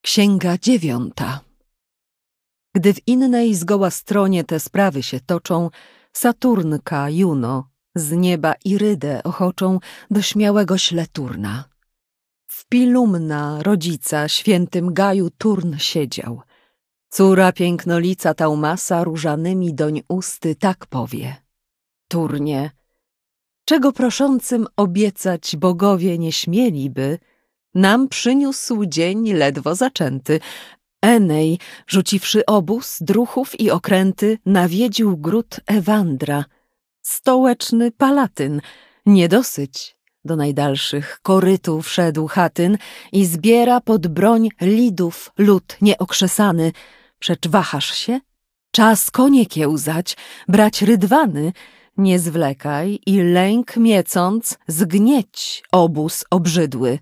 Księga 9. Gdy w innej zgoła stronie te sprawy się toczą, Saturnka, Juno, z nieba Irydę ochoczą do śmiałego śle Turna. W Pilumna, rodzica, świętym Gaju Turn siedział. Córa pięknolica Taumasa różanymi doń usty tak powie: Turnie, czego proszącym obiecać bogowie nie śmieliby, nam przyniósł dzień ledwo zaczęty. Enej, rzuciwszy obóz, druchów i okręty, nawiedził gród Ewandra. Stołeczny Palatyn, niedosyć, do najdalszych korytów wszedł chatyn i zbiera pod broń lidów lud nieokrzesany. Przecz wahasz się? Czas konie kiełzać, brać rydwany, nie zwlekaj i lęk miecąc zgnieć obóz obrzydły.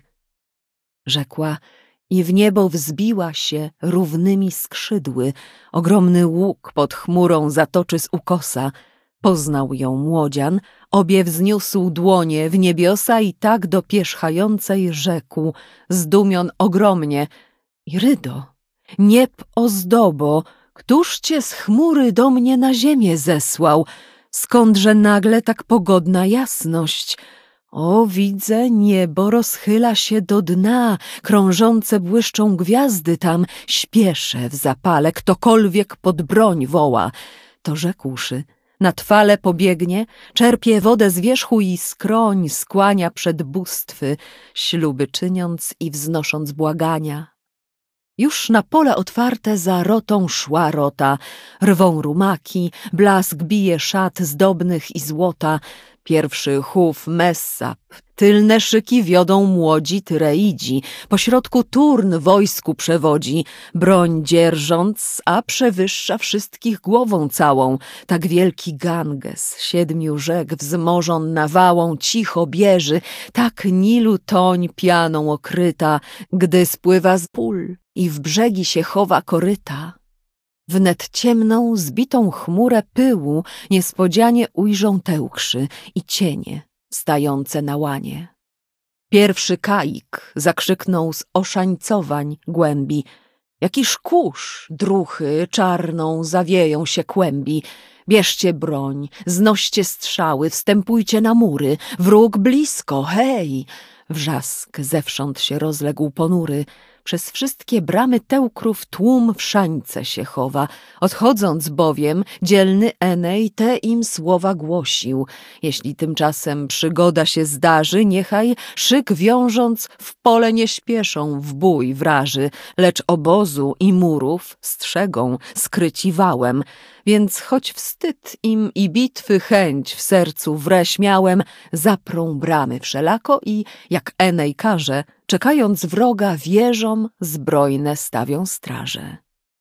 Rzekła i w niebo wzbiła się równymi skrzydły. Ogromny łuk pod chmurą zatoczy z ukosa. Poznał ją młodzian, obie wzniósł dłonie w niebiosa i tak do pierzchającej rzekł, zdumion ogromnie: Irydo, nieb ozdobo, któż cię z chmury do mnie na ziemię zesłał? Skądże nagle tak pogodna jasność? O, widzę, niebo rozchyla się do dna, krążące błyszczą gwiazdy tam, śpieszę w zapale, ktokolwiek pod broń woła. To rzekłszy, nad fale pobiegnie, czerpie wodę z wierzchu i skroń skłania przed bóstwy, śluby czyniąc i wznosząc błagania. Już na pole otwarte za rotą szła rota, rwą rumaki, blask bije szat zdobnych i złota, pierwszy chów Messap, tylne szyki wiodą młodzi Tyreidzi, pośrodku Turn wojsku przewodzi, broń dzierżąc, a przewyższa wszystkich głową całą, tak wielki Ganges 7 rzek wzmożon nawałą cicho bieży, tak Nilu toń pianą okryta, gdy spływa z pól i w brzegi się chowa koryta. Wnet ciemną, zbitą chmurę pyłu niespodzianie ujrzą tełkrzy i cienie stające na łanie. Pierwszy Kaik zakrzyknął z oszańcowań głębi: Jakiż kurz, druchy czarną zawieją się kłębi. Bierzcie broń, znoście strzały, wstępujcie na mury, wróg blisko, hej! Wrzask zewsząd się rozległ ponury. Przez wszystkie bramy tełkrów tłum w szańce się chowa. Odchodząc bowiem, dzielny Enej te im słowa głosił. Jeśli tymczasem przygoda się zdarzy, niechaj szyk wiążąc w pole nie śpieszą w bój wraży, lecz obozu i murów strzegą, skryci wałem. Więc choć wstyd im i bitwy chęć w sercu wreś miałem, zaprą bramy wszelako i, jak Enej każe, czekając wroga wieżom zbrojne stawią straże.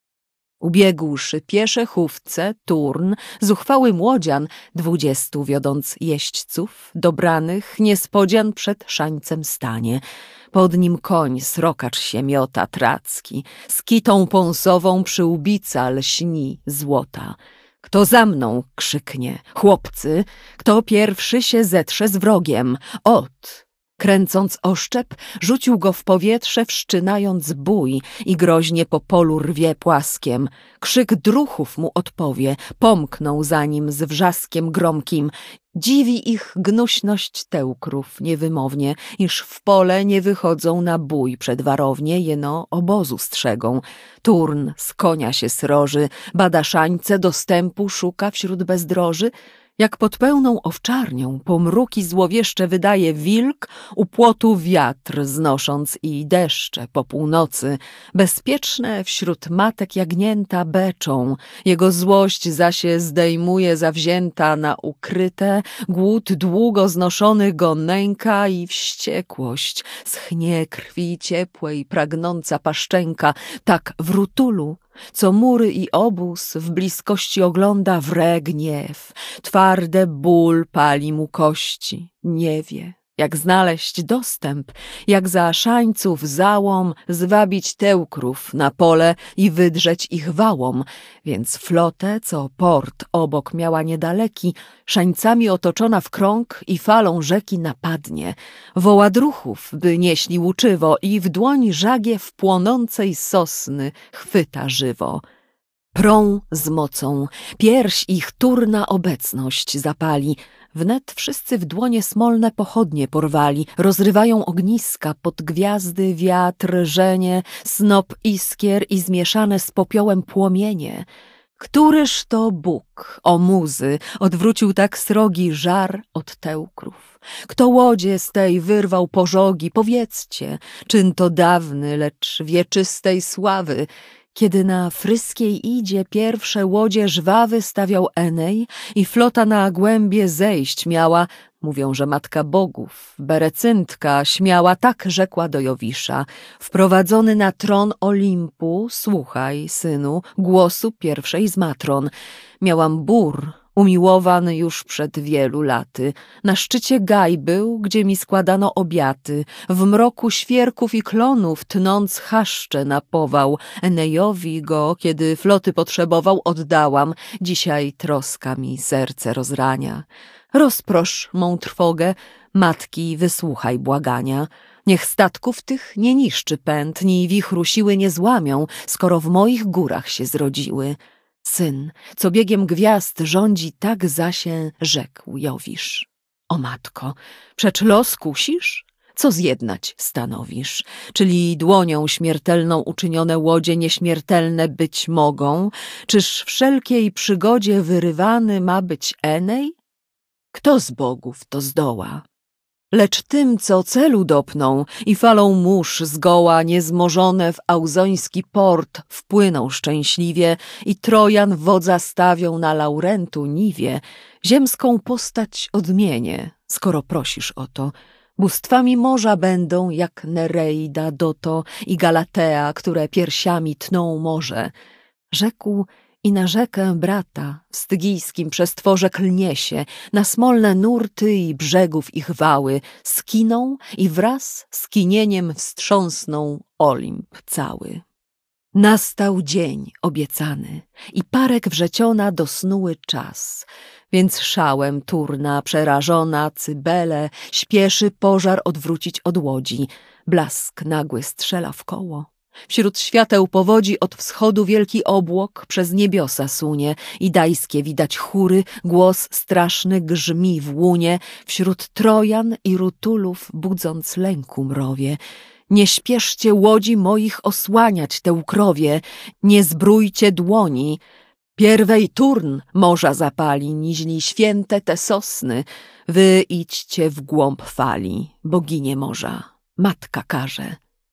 Ubiegłszy piesze chówce, Turn, zuchwały młodzian, 20 wiodąc jeźdźców, dobranych, niespodzian przed szańcem stanie. Pod nim koń srokacz się miota tracki, z kitą pąsową przyłbica lśni złota. Kto za mną, krzyknie, chłopcy, kto pierwszy się zetrze z wrogiem, ot! Kręcąc oszczep, rzucił go w powietrze, wszczynając bój i groźnie po polu rwie płaskiem. Krzyk druchów mu odpowie, pomknął za nim z wrzaskiem gromkim. Dziwi ich gnuśność tełkrów niewymownie, iż w pole nie wychodzą na bój przed warownie, jeno obozu strzegą. Turn z konia się sroży, bada szańce, dostępu szuka wśród bezdroży. Jak pod pełną owczarnią pomruki złowieszcze wydaje wilk, u płotu wiatr znosząc i deszcze po północy, bezpieczne wśród matek jagnięta beczą, jego złość zasie zdejmuje zawzięta na ukryte, głód długo znoszony go nęka i wściekłość, schnie krwi ciepłej pragnąca paszczęka, tak w Rutulu, co mury i obóz w bliskości ogląda, wre gniew, twarde ból pali mu kości, nie wie, jak znaleźć dostęp, jak za szańców załom zwabić teukrów na pole i wydrzeć ich wałom, więc flotę, co port obok miała niedaleki, szańcami otoczona w krąg i falą rzeki napadnie, woła druhów, by nieśli łuczywo i w dłoń żagiew płonącej sosny chwyta żywo. Prą z mocą, pierś ich turna obecność zapali, wnet wszyscy w dłonie smolne pochodnie porwali, rozrywają ogniska, pod gwiazdy wiatr żenie, snop iskier i zmieszane z popiołem płomienie. Któryż to Bóg, o muzy, odwrócił tak srogi żar od teukrów? Kto łodzie z tej wyrwał pożogi, powiedzcie, czyn to dawny, lecz wieczystej sławy, kiedy na Fryskiej idzie pierwsze łodzie żwawy stawiał Enej i flota na głębie zejść miała, mówią, że matka bogów, Berecyntka śmiała, tak rzekła do Jowisza: wprowadzony na tron Olimpu, słuchaj, synu, głosu pierwszej z matron. Miałam bór, umiłowany już przed wielu laty. Na szczycie Gaj był, gdzie mi składano obiaty. W mroku świerków i klonów tnąc chaszcze na pował. Enejowi go, kiedy floty potrzebował, oddałam. Dzisiaj troska mi serce rozrania. Rozprosz mą trwogę, matki, wysłuchaj błagania. Niech statków tych nie niszczy pęd, ni wichru siły nie złamią, skoro w moich górach się zrodziły. Syn, co biegiem gwiazd rządzi, tak zasie rzekł Jowisz. O matko, przecz los kusisz? Co zjednać stanowisz? Czyli dłonią śmiertelną uczynione łodzie nieśmiertelne być mogą? Czyż wszelkiej przygodzie wyrywany ma być Enej? Kto z bogów to zdoła? Lecz tym, co celu dopną i falą mórz zgoła niezmożone w auzoński port wpłyną szczęśliwie i Trojan wodza stawią na Laurentu niwie, ziemską postać odmienię, skoro prosisz o to. Bóstwami morza będą jak Nereida, Doto i Galatea, które piersiami tną morze. Rzekł i na rzekę brata w stygijskim przestworze klnie się, na smolne nurty i brzegów ich wały skiną i wraz z kinieniem wstrząsną Olimp cały. Nastał dzień obiecany i parek wrzeciona dosnuły czas, więc szałem Turna przerażona Cybele śpieszy pożar odwrócić od łodzi, blask nagły strzela w koło. Wśród świateł powodzi od wschodu wielki obłok przez niebiosa sunie i dajskie widać chóry, głos straszny grzmi w łunie, wśród Trojan i Rutulów budząc lęku mrowie. Nie śpieszcie łodzi moich osłaniać teukrowie, nie zbrójcie dłoni. Pierwej Turn morza zapali, niźli święte te sosny. Wy idźcie w głąb fali, boginie morza, matka każe.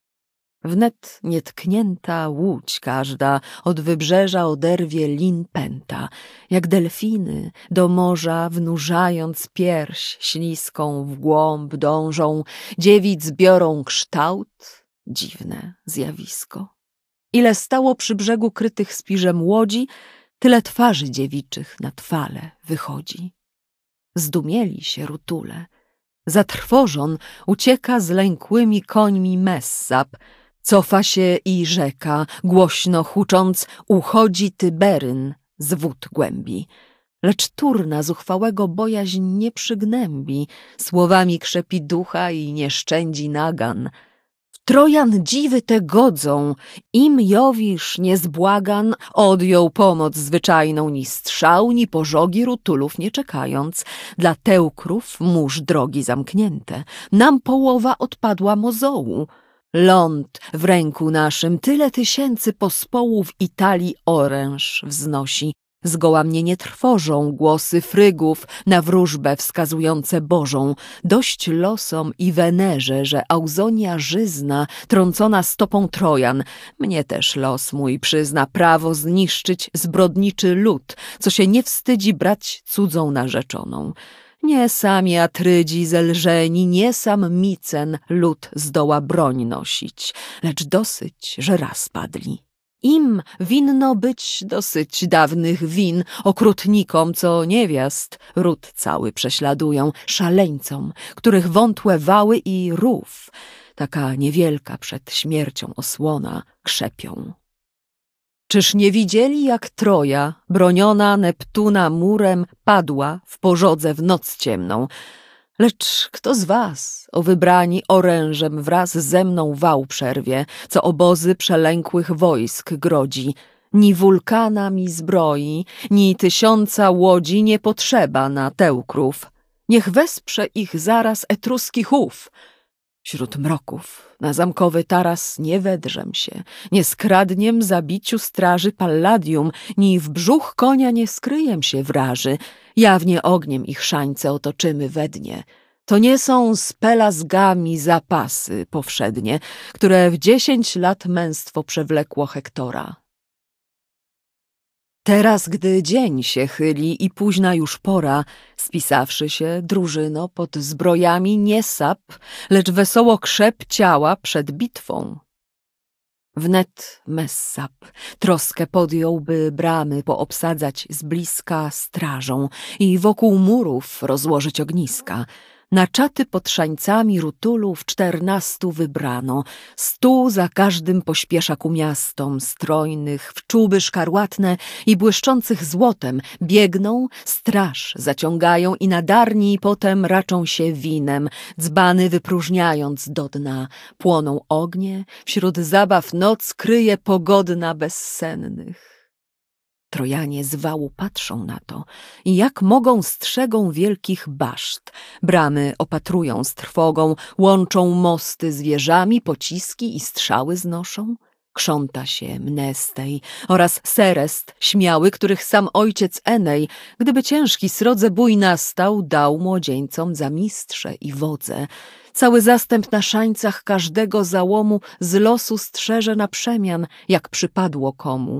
Wnet nietknięta łódź każda od wybrzeża oderwie lin pęta, jak delfiny do morza wnurzając pierś śliską w głąb dążą, dziewic biorą kształt, dziwne zjawisko. Ile stało przy brzegu krytych spiżem łodzi, tyle twarzy dziewiczych nad fale wychodzi. Zdumieli się Rutule. Zatrwożon ucieka z lękłymi końmi Messap, cofa się i rzeka, głośno hucząc, uchodzi Tyberyn z wód głębi. Lecz Turna zuchwałego bojaźń nie przygnębi, słowami krzepi ducha i nie szczędzi nagan. W Trojan dziwy te godzą, im Jowisz niezbłagan odjął pomoc zwyczajną, ni strzał, ni pożogi Rutulów nie czekając. Dla teukrów mórz drogi zamknięte, nam połowa odpadła mozołu. Ląd w ręku naszym tyle tysięcy pospołów Italii oręż wznosi. Zgoła mnie nie trwożą głosy Frygów na wróżbę wskazujące Bożą. Dość losom i Wenerze, że Auzonia żyzna, trącona stopą Trojan. Mnie też los mój przyzna prawo zniszczyć zbrodniczy lud, co się nie wstydzi brać cudzą narzeczoną. Nie sami Atrydzi zelżeni, nie sam Micen lud zdoła broń nosić, lecz dosyć, że raz padli. Im winno być dosyć dawnych win, okrutnikom, co niewiast ród cały prześladują, szaleńcom, których wątłe wały i rów, taka niewielka przed śmiercią osłona, krzepią. Czyż nie widzieli, jak Troja, broniona Neptuna murem, padła w pożodze w noc ciemną? Lecz kto z was, o wybrani orężem, wraz ze mną wał przerwie, co obozy przelękłych wojsk grodzi? Ni wulkana mi zbroi, ni 1000 łodzi nie potrzeba na Teukrów. Niech wesprze ich zaraz etruski chów. Wśród mroków na zamkowy taras nie wedrzem się, nie skradniem zabiciu straży Palladium, ni w brzuch konia nie skryjem się wraży. Jawnie ogniem ich szańce otoczymy we dnie. To nie są z pelazgami zapasy powszednie, które w 10 lat męstwo przewlekło Hektora. Teraz, gdy dzień się chyli i późna już pora, spisawszy się, drużyno, pod zbrojami nie sap, lecz wesoło krzep ciała przed bitwą. Wnet Messap troskę podjął, by bramy poobsadzać z bliska strażą i wokół murów rozłożyć ogniska. Na czaty pod szańcami rutulów 14 wybrano, 100 za każdym pośpiesza ku miastom, strojnych, w czuby szkarłatne i błyszczących złotem, biegną, straż zaciągają i nadarni potem raczą się winem, dzbany wypróżniając do dna. Płoną ognie, wśród zabaw noc kryje pogodna bezsennych. Trojanie z wału patrzą na to i jak mogą strzegą wielkich baszt. Bramy opatrują z trwogą, łączą mosty z wieżami, pociski i strzały znoszą. Krząta się Mnestej oraz Serest, śmiały, których sam ojciec Enej, gdyby ciężki srodze bój nastał, dał młodzieńcom za mistrze i wodze. Cały zastęp na szańcach każdego załomu z losu strzeże na przemian, jak przypadło komu.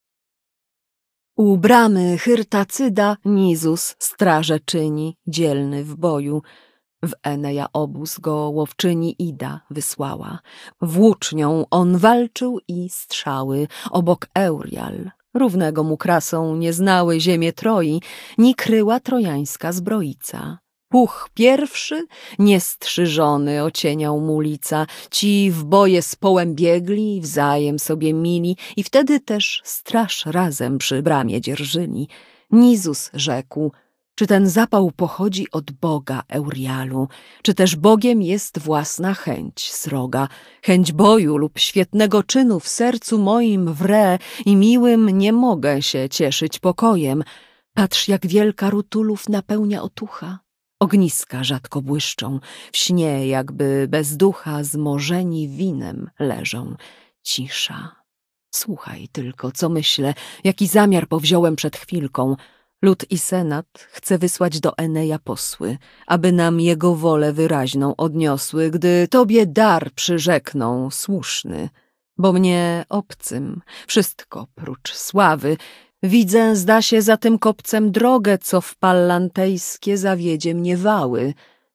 U bramy Hyrtacyda Nizus straże czyni, dzielny w boju. W Eneja obóz go łowczyni Ida wysłała. Włócznią on walczył i strzały obok Eurial. Równego mu krasą nie znały ziemię Troi, ni kryła trojańska zbroica. Puch pierwszy, niestrzyżony, ocieniał mu lica. Ci w boje z połem biegli, wzajem sobie mili i wtedy też straż razem przy bramie dzierżyli. Nizus rzekł, czy ten zapał pochodzi od Boga Eurialu, czy też Bogiem jest własna chęć sroga, chęć boju lub świetnego czynu w sercu moim wre i miłym nie mogę się cieszyć pokojem. Patrz, jak wielka rutulów napełnia otucha. Ogniska rzadko błyszczą, w śnie jakby bez ducha zmorzeni winem leżą. Cisza. Słuchaj tylko, co myślę, jaki zamiar powziąłem przed chwilką. Lud i senat chce wysłać do Eneja posły, aby nam jego wolę wyraźną odniosły, gdy tobie dar przyrzekną słuszny. Bo mnie obcym wszystko prócz sławy. Widzę, zda się, za tym kopcem drogę, co w pallantejskie zawiedzie mnie wały.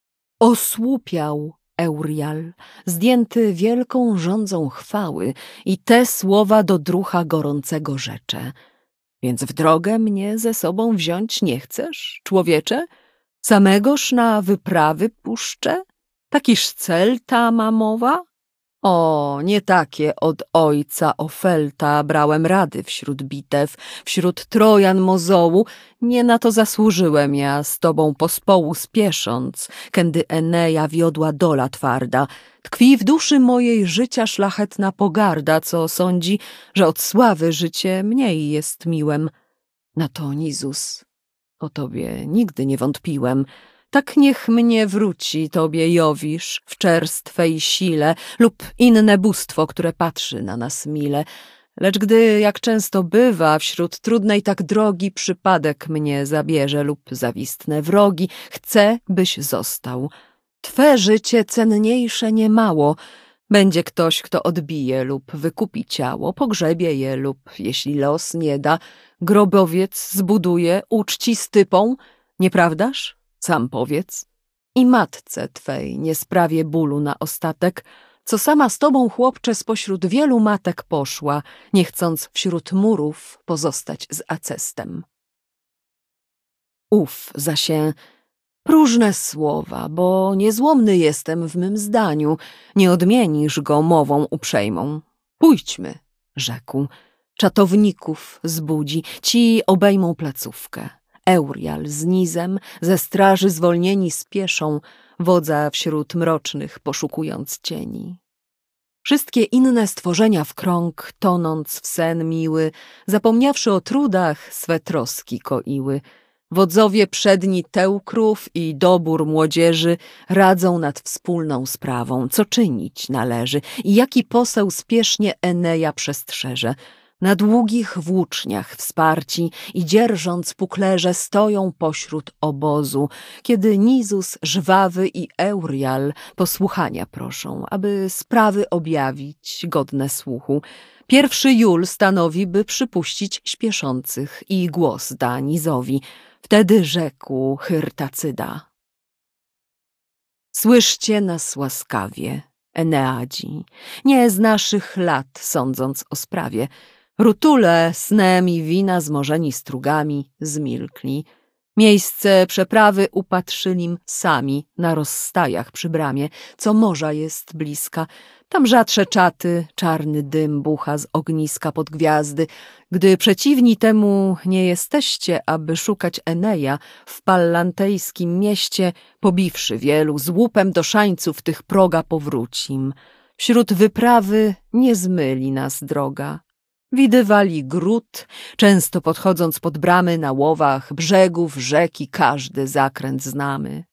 Osłupiał Eurial, zdjęty wielką rządzą chwały, i te słowa do drucha gorącego rzecze. Więc w drogę mnie ze sobą wziąć nie chcesz, człowiecze? Samegoż na wyprawy puszczę? Takiż cel ta ma mowa? O, nie takie od ojca Ofelta brałem rady wśród bitew, wśród Trojan mozołu, nie na to zasłużyłem ja z tobą pospołu spiesząc, kędy Eneja wiodła dola twarda. Tkwi w duszy mojej życia szlachetna pogarda, co sądzi, że od sławy życie mniej jest miłem. Na to Nizus, o tobie nigdy nie wątpiłem. Tak niech mnie wróci tobie Jowisz w czerstwej sile lub inne bóstwo, które patrzy na nas mile. Lecz gdy, jak często bywa, wśród trudnej tak drogi przypadek mnie zabierze lub zawistne wrogi, chcę, byś został. Twe życie cenniejsze niemało. Będzie ktoś, kto odbije lub wykupi ciało, pogrzebie je lub, jeśli los nie da, grobowiec zbuduje, uczci stypą. Nieprawdaż? Sam powiedz. I matce twej nie sprawię bólu na ostatek, co sama z tobą, chłopcze, spośród wielu matek poszła, nie chcąc wśród murów pozostać z Acestem. Uf, zasie próżne słowa, bo niezłomny jestem w mym zdaniu, nie odmienisz go mową uprzejmą. Pójdźmy, rzekł, czatowników zbudzi, ci obejmą placówkę. Eurial z Nizem, ze straży zwolnieni spieszą, wodza wśród mrocznych poszukując cieni. Wszystkie inne stworzenia w krąg, tonąc w sen miły, zapomniawszy o trudach, swe troski koiły. Wodzowie przedni Teukrów i dobór młodzieży radzą nad wspólną sprawą, co czynić należy i jaki poseł spiesznie Eneja przestrzeże. Na długich włóczniach wsparci i dzierżąc puklerze stoją pośród obozu, kiedy Nizus żwawy i Eurial posłuchania proszą, aby sprawy objawić godne słuchu. Pierwszy Jul stanowi, by przypuścić śpieszących i głos da Nizowi. Wtedy rzekł Hyrtacyda: słyszcie nas łaskawie, Eneadzi, nie z naszych lat sądząc o sprawie. Rutule snem i wina zmorzeni strugami zmilkli. Miejsce przeprawy upatrzylim sami na rozstajach przy bramie, co morza jest bliska. Tam rzadsze czaty, czarny dym bucha z ogniska pod gwiazdy. Gdy przeciwni temu nie jesteście, aby szukać Eneja, w pallantejskim mieście, pobiwszy wielu, z łupem do szańców tych proga powrócim. Wśród wyprawy nie zmyli nas droga. Widywali gród, często podchodząc pod bramy na łowach, brzegów rzeki każdy zakręt znamy.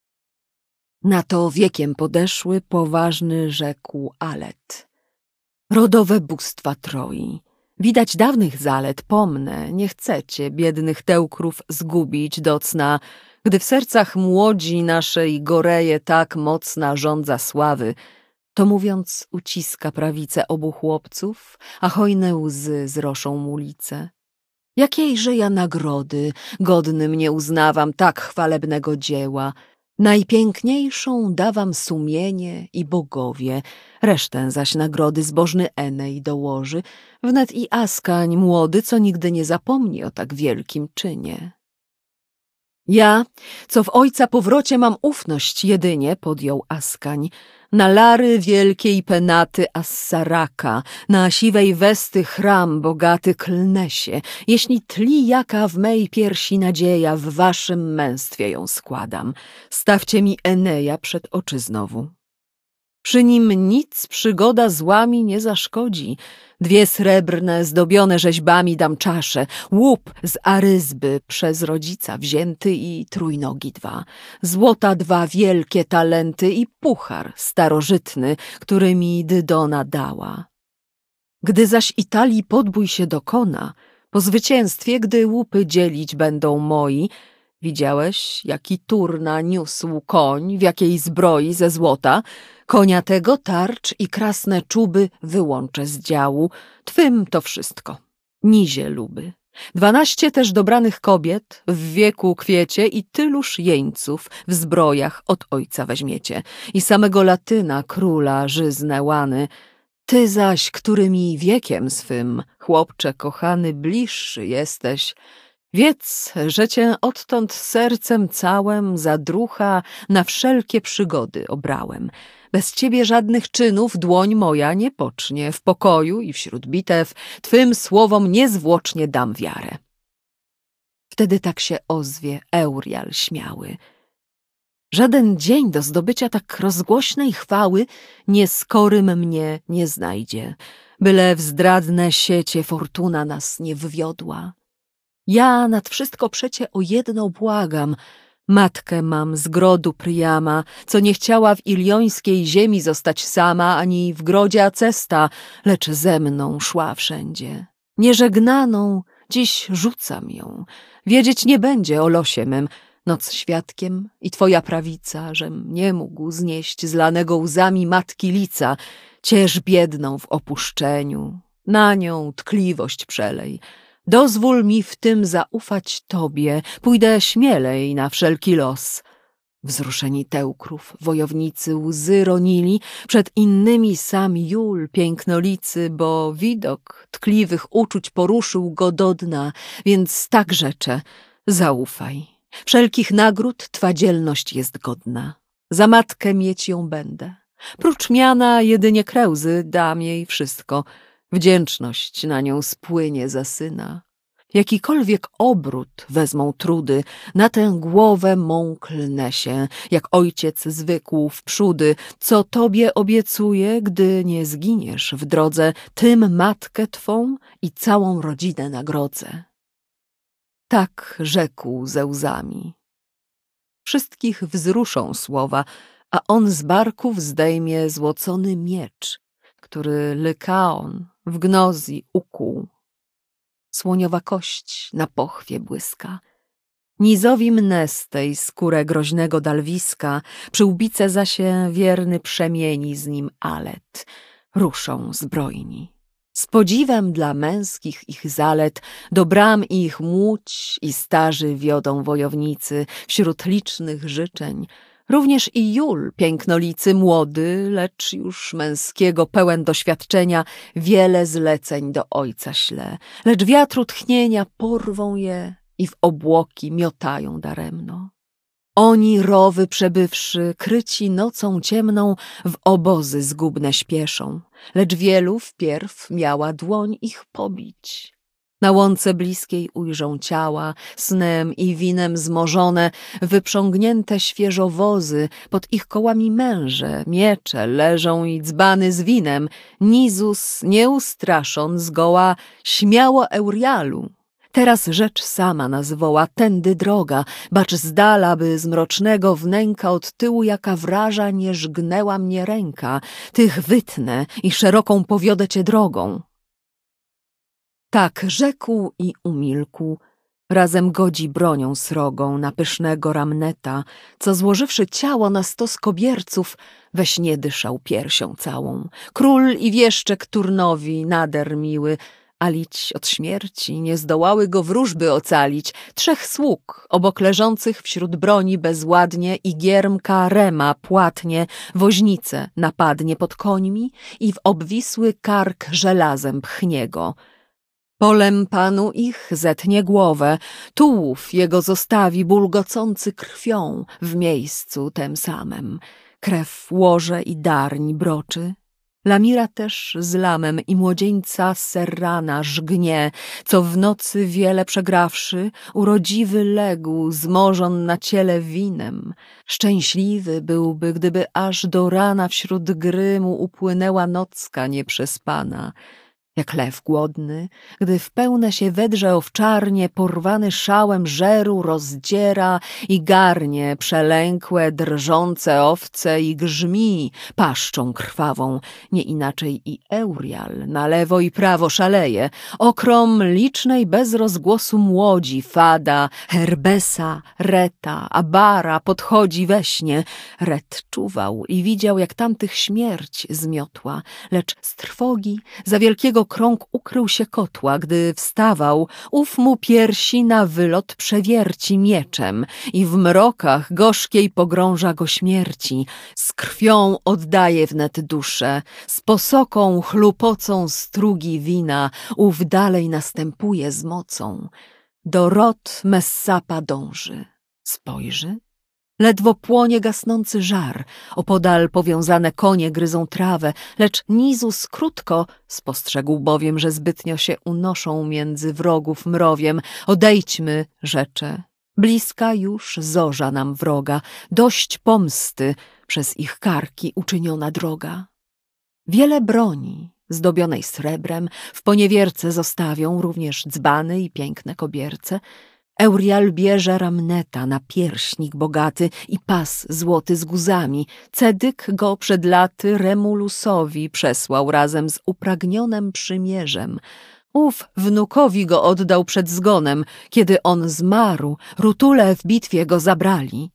Na to wiekiem podeszły, poważny rzekł Alet. Rodowe bóstwa Troi, widać dawnych zalet, pomnę, nie chcecie biednych Teukrów zgubić do cna, gdy w sercach młodzi naszej goreje tak mocna żądza sławy. To mówiąc uciska prawicę obu chłopców, a hojne łzy zroszą mu lice. Jakiejże ja nagrody godnym nie uznawam tak chwalebnego dzieła. Najpiękniejszą dawam sumienie i bogowie, resztę zaś nagrody zbożny Enej dołoży, wnet i Askań młody, co nigdy nie zapomni o tak wielkim czynie. Ja, co w ojca powrocie mam ufność jedynie, podjął Askań, na lary wielkiej penaty Assaraka, na siwej westy chram bogaty klnę się, jeśli tli jaka w mej piersi nadzieja, w waszym męstwie ją składam. Stawcie mi Eneja przed oczy znowu. Przy nim nic przygoda złami nie zaszkodzi. 2 srebrne, zdobione rzeźbami dam czasze, łup z aryzby przez rodzica wzięty i trójnogi 2, złota 2 wielkie talenty i puchar starożytny, który mi Dydona dała. Gdy zaś Italii podbój się dokona, po zwycięstwie, gdy łupy dzielić będą moi, widziałeś, jaki Turna niósł koń, w jakiej zbroi ze złota, konia tego tarcz i krasne czuby wyłączę z działu, twym to wszystko, nizie luby. 12 też dobranych kobiet w wieku kwiecie i tyluż jeńców w zbrojach od ojca weźmiecie i samego Latyna króla żyzne łany. Ty zaś, który mi wiekiem swym, chłopcze kochany, bliższy jesteś, wiedz, że cię odtąd sercem całem za drucha na wszelkie przygody obrałem. Bez ciebie żadnych czynów dłoń moja nie pocznie, w pokoju i wśród bitew twym słowom niezwłocznie dam wiarę. Wtedy tak się ozwie Eurial śmiały. Żaden dzień do zdobycia tak rozgłośnej chwały nieskorym mnie nie znajdzie, byle w zdradne siecie fortuna nas nie wywiodła. Ja nad wszystko przecie o jedno błagam, matkę mam z grodu Priama, co nie chciała w iliońskiej ziemi zostać sama, ani w grodzie Acesta, lecz ze mną szła wszędzie. Nieżegnaną dziś rzucam ją, wiedzieć nie będzie o losie mym, noc świadkiem i twoja prawica, żem nie mógł znieść zlanego łzami matki lica, ciesz biedną w opuszczeniu, na nią tkliwość przelej. Dozwól mi w tym zaufać tobie, pójdę śmielej na wszelki los. Wzruszeni Teukrów, wojownicy łzy ronili, przed innymi sam Jul pięknolicy, bo widok tkliwych uczuć poruszył go do dna, więc tak rzecze, zaufaj. Wszelkich nagród twa dzielność jest godna. Za matkę mieć ją będę. Prócz miana jedynie krełzy dam jej wszystko. Wdzięczność na nią spłynie za syna. Jakikolwiek obrót wezmą trudy, na tę głowę mą klnę się, jak ojciec zwykł wprzódy, co tobie obiecuję, gdy nie zginiesz w drodze, tym matkę twą i całą rodzinę nagrodzę. Tak rzekł ze łzami. Wszystkich wzruszą słowa, a on z barków zdejmie złocony miecz, który Lykaon w gnozji ukuł. Słoniowa kość na pochwie błyska. Nizowi mnestej skórę groźnego dalwiska, przyłbice zasie wierny przemieni z nim Alet. Ruszą zbrojni. Z podziwem dla męskich ich zalet, do bram ich łódź i starzy wiodą wojownicy wśród licznych życzeń. Również i Jul, pięknolicy, młody, lecz już męskiego pełen doświadczenia, wiele zleceń do ojca śle, lecz wiatru tchnienia porwą je i w obłoki miotają daremno. Oni, rowy przebywszy, kryci nocą ciemną, w obozy zgubne śpieszą, lecz wielu wpierw miała dłoń ich pobić. Na łące bliskiej ujrzą ciała, snem i winem zmożone, wyprzągnięte świeżo wozy, pod ich kołami męże, miecze leżą i dzbany z winem. Nizus, nie ustraszon zgoła, śmiało Eurialu. Teraz rzecz sama nas woła, tędy droga, bacz z dala, by z mrocznego wnęka od tyłu jaka wraża nie żgnęła mnie ręka. Tych wytnę i szeroką powiodę cię drogą. Tak rzekł i umilkł, razem godzi bronią srogą na pysznego Ramneta, co złożywszy ciało na 100 kobierców, we śnie dyszał piersią całą. Król i wieszczek Turnowi nader miły, alić od śmierci nie zdołały go wróżby ocalić. 3 sług, obok leżących wśród broni bezładnie, i giermka Rema płatnie, woźnicę napadnie pod końmi i w obwisły kark żelazem pchnie go. Polem panu ich zetnie głowę, tułów jego zostawi bulgocący krwią w miejscu tem samem. Krew łoże i darń broczy. Lamira też z Lamem i młodzieńca Serrana żgnie, co w nocy wiele przegrawszy, urodziwy legł, zmożon na ciele winem. Szczęśliwy byłby, gdyby aż do rana wśród gry mu upłynęła nocka nieprzespana. Jak lew głodny, gdy w pełne się wedrze owczarnie, porwany szałem żeru rozdziera i garnie przelękłe, drżące owce i grzmi paszczą krwawą, nie inaczej i Eurial na lewo i prawo szaleje, okrom licznej bez rozgłosu młodzi, Fada, Herbesa, Reta, Abara podchodzi we śnie. Ret czuwał i widział, jak tamtych śmierć zmiotła, lecz z trwogi za wielkiego krąg ukrył się kotła, gdy wstawał, ów mu piersi na wylot przewierci mieczem i w mrokach gorzkiej pogrąża go śmierci. Z krwią oddaje wnet duszę, z posoką chlupocą strugi wina, ów dalej następuje z mocą. Do rot Messapa dąży. Spojrzy. Ledwo płonie gasnący żar, opodal powiązane konie gryzą trawę, lecz Nizus krótko, spostrzegł bowiem, że zbytnio się unoszą między wrogów mrowiem. Odejdźmy, rzecze, bliska już zorza nam wroga, dość pomsty, przez ich karki uczyniona droga. Wiele broni, zdobionej srebrem, w poniewierce zostawią również dzbany i piękne kobierce. Eurial bierze Ramneta na pierśnik bogaty i pas złoty z guzami. Cedyk go przed laty Remulusowi przesłał razem z upragnionym przymierzem. Ów wnukowi go oddał przed zgonem, kiedy on zmarł, Rutule w bitwie go zabrali.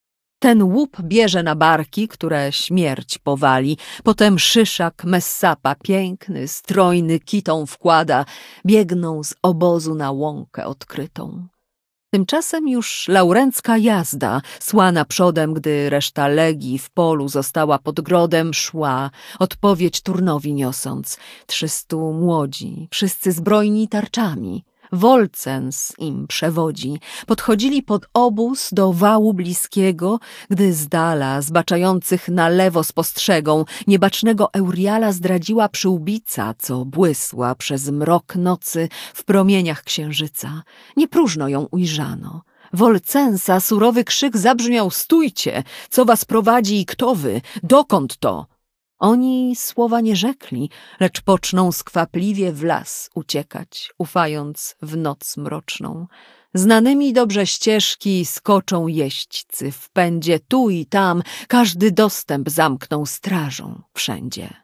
Ten łup bierze na barki, które śmierć powali, potem szyszak Messapa piękny, strojny kitą wkłada, biegną z obozu na łąkę odkrytą. Tymczasem już laurencka jazda, słana przodem, gdy reszta legii w polu została pod grodem, szła, odpowiedź Turnowi niosąc. 300 młodzi, wszyscy zbrojni tarczami. Wolcens im przewodzi. Podchodzili pod obóz do wału bliskiego, gdy z dala zbaczających na lewo spostrzegą niebacznego Euriala zdradziła przyłbica, co błysła przez mrok nocy w promieniach księżyca. Nie próżno ją ujrzano. Wolcensa surowy krzyk zabrzmiał: stójcie! Co was prowadzi i kto wy? Dokąd to? Oni słowa nie rzekli, lecz poczną skwapliwie w las uciekać, ufając w noc mroczną. Znanymi dobrze ścieżki skoczą jeźdźcy w pędzie tu i tam, każdy dostęp zamknął strażą wszędzie.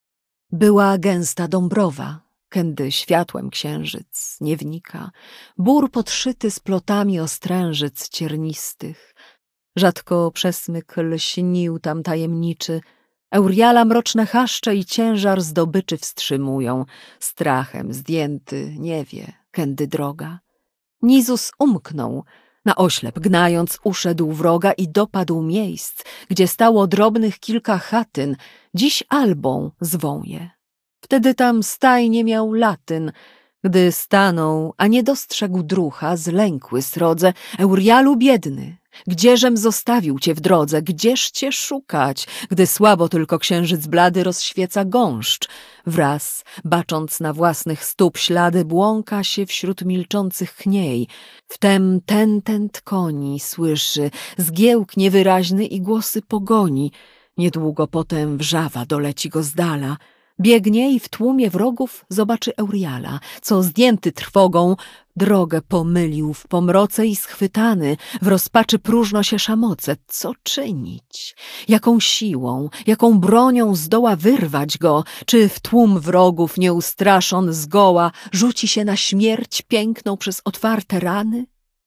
Była gęsta dąbrowa, kędy światłem księżyc nie wnika, bór podszyty splotami ostrężyc ciernistych. Rzadko przesmyk lśnił tam tajemniczy, Euriala mroczne chaszcze i ciężar zdobyczy wstrzymują, strachem zdjęty nie wie, kędy droga. Nizus umknął, na oślep gnając uszedł wroga i dopadł miejsc, gdzie stało drobnych kilka chatyn, dziś albą zwą je. Wtedy tam stajnie miał Latyn, gdy stanął, a nie dostrzegł drucha, zlękły srodze: Eurialu biedny, gdzieżem zostawił cię w drodze, gdzież cię szukać, gdy słabo tylko księżyc blady rozświeca gąszcz. Wraz, bacząc na własnych stóp ślady, błąka się wśród milczących chniej. Wtem tentent koni słyszy, zgiełk niewyraźny i głosy pogoni. Niedługo potem wrzawa doleci go z dala. Biegnie i w tłumie wrogów zobaczy Euriala, co zdjęty trwogą drogę pomylił w pomroce i schwytany, w rozpaczy próżno się szamoce. Co czynić? Jaką siłą, jaką bronią zdoła wyrwać go? Czy w tłum wrogów nieustraszon zgoła rzuci się na śmierć piękną przez otwarte rany?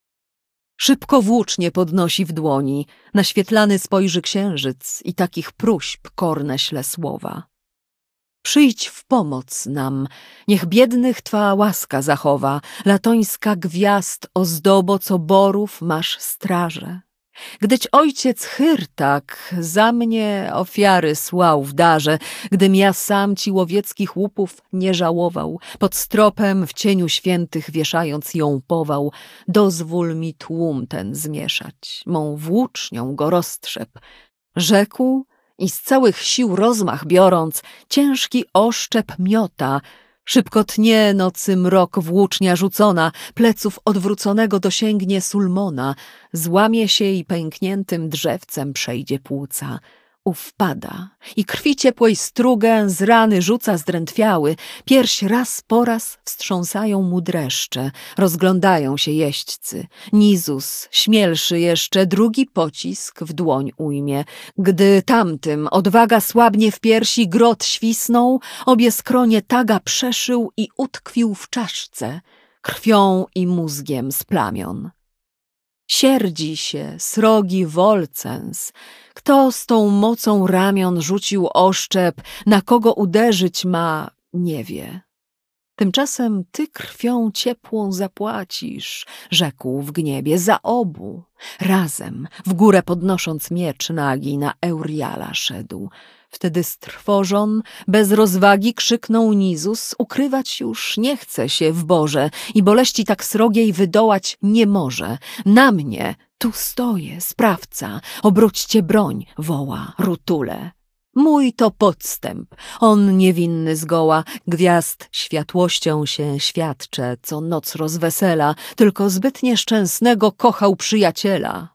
Szybko włócznie podnosi w dłoni, naświetlany spojrzy księżyc i takich próśb korne śle słowa. Przyjdź w pomoc nam, niech biednych twa łaska zachowa, latońska gwiazd ozdobo, co borów masz straże. Gdyć ojciec Chyrtak za mnie ofiary słał w darze, gdym ja sam ci łowieckich łupów nie żałował, pod stropem w cieniu świętych wieszając ją pował, dozwól mi tłum ten zmieszać, mą włócznią go roztrzep. Rzekł i z całych sił rozmach biorąc, ciężki oszczep miota. Szybko tnie nocy mrok włócznia rzucona, pleców odwróconego dosięgnie Sulmona, złamie się i pękniętym drzewcem przejdzie płuca. Ów pada i krwi ciepłej strugę z rany rzuca zdrętwiały, pierś raz po raz wstrząsają mu dreszcze, rozglądają się jeźdźcy. Nizus, śmielszy jeszcze, drugi pocisk w dłoń ujmie. Gdy tamtym odwaga słabnie w piersi, grot świsnął, obie skronie taga przeszył i utkwił w czaszce, krwią i mózgiem z plamion. Sierdzi się srogi Wolcens. Kto z tą mocą ramion rzucił oszczep, na kogo uderzyć ma, nie wie. Tymczasem ty krwią ciepłą zapłacisz, rzekł w gniebie, za obu. Razem, w górę podnosząc miecz nagi, na Euriala szedł. Wtedy strwożon, bez rozwagi krzyknął Nizus, ukrywać już nie chce się w Boże i boleści tak srogiej wydołać nie może. Na mnie, tu stoję, sprawca, obróćcie broń, woła Rutule. Mój to podstęp, on niewinny zgoła, gwiazd światłością się świadcze, co noc rozwesela, tylko zbyt nieszczęsnego kochał przyjaciela.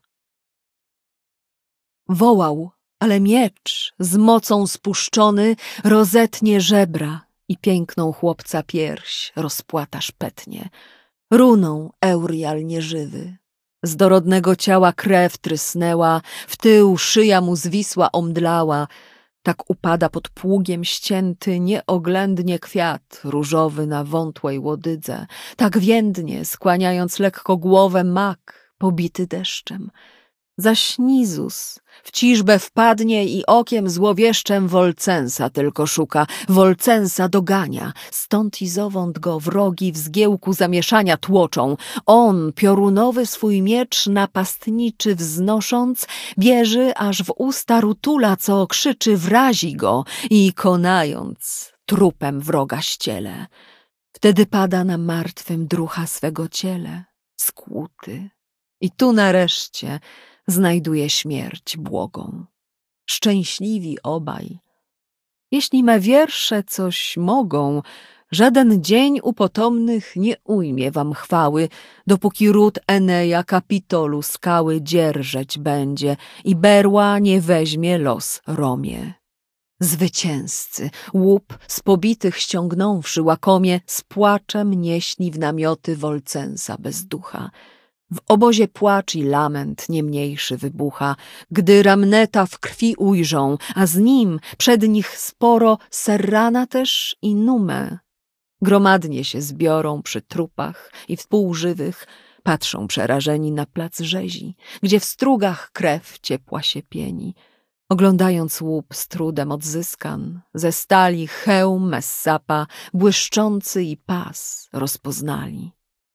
Wołał, ale miecz, z mocą spuszczony, rozetnie żebra i piękną chłopca pierś rozpłata szpetnie. Runą Eurial nieżywy. Z dorodnego ciała krew trysnęła, w tył szyja mu zwisła omdlała. Tak upada pod pługiem ścięty nieoględnie kwiat różowy na wątłej łodydze. Tak więdnie, skłaniając lekko głowę, mak pobity deszczem. Zaś Nizus w ciżbę wpadnie i okiem złowieszczem Wolcensa tylko szuka, Wolcensa dogania, stąd i zowąd go wrogi w zgiełku zamieszania tłoczą. On piorunowy swój miecz napastniczy wznosząc, bierze aż w usta Rutula, co krzyczy, wrazi go i konając trupem wroga ściele. Wtedy pada na martwym drucha swego ciele, skłuty. I tu nareszcie znajduje śmierć błogą. Szczęśliwi obaj. Jeśli me wiersze coś mogą, żaden dzień u potomnych nie ujmie wam chwały, dopóki ród Eneja Kapitolu skały dzierżeć będzie i berła nie weźmie los Romie. Zwycięzcy, łup z pobitych ściągnąwszy łakomie, z płaczem nieśli w namioty Wolcensa bez ducha. W obozie płacz i lament nie mniejszy wybucha, gdy Ramneta w krwi ujrzą, a z nim przed nich sporo Serrana też i Numę. Gromadnie się zbiorą przy trupach i współżywych, patrzą przerażeni na plac rzezi, gdzie w strugach krew ciepła się pieni. Oglądając łup z trudem odzyskan, ze stali hełm Messapa, błyszczący i pas rozpoznali.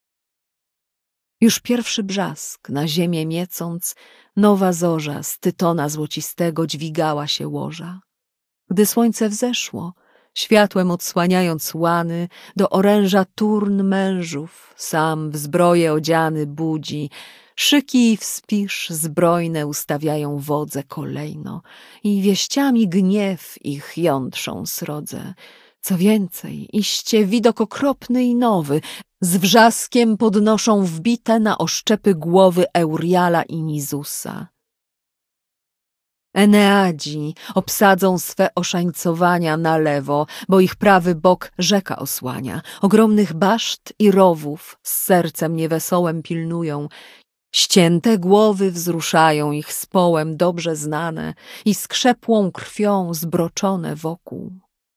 Już pierwszy brzask na ziemię miecąc, nowa zorza z tytona złocistego dźwigała się łoża. Gdy słońce wzeszło, światłem odsłaniając łany, do oręża turn mężów, sam w zbroję odziany budzi, szyki i wspisz zbrojne ustawiają wodze kolejno i wieściami gniew ich jątrzą srodze. Co więcej, iście widok okropny i nowy, z wrzaskiem podnoszą wbite na oszczepy głowy Euriala i Nizusa. Eneadzi obsadzą swe oszańcowania na lewo, bo ich prawy bok rzeka osłania. Ogromnych baszt i rowów z sercem niewesołem pilnują. Ścięte głowy wzruszają ich z połem dobrze znane i skrzepłą krwią zbroczone wokół.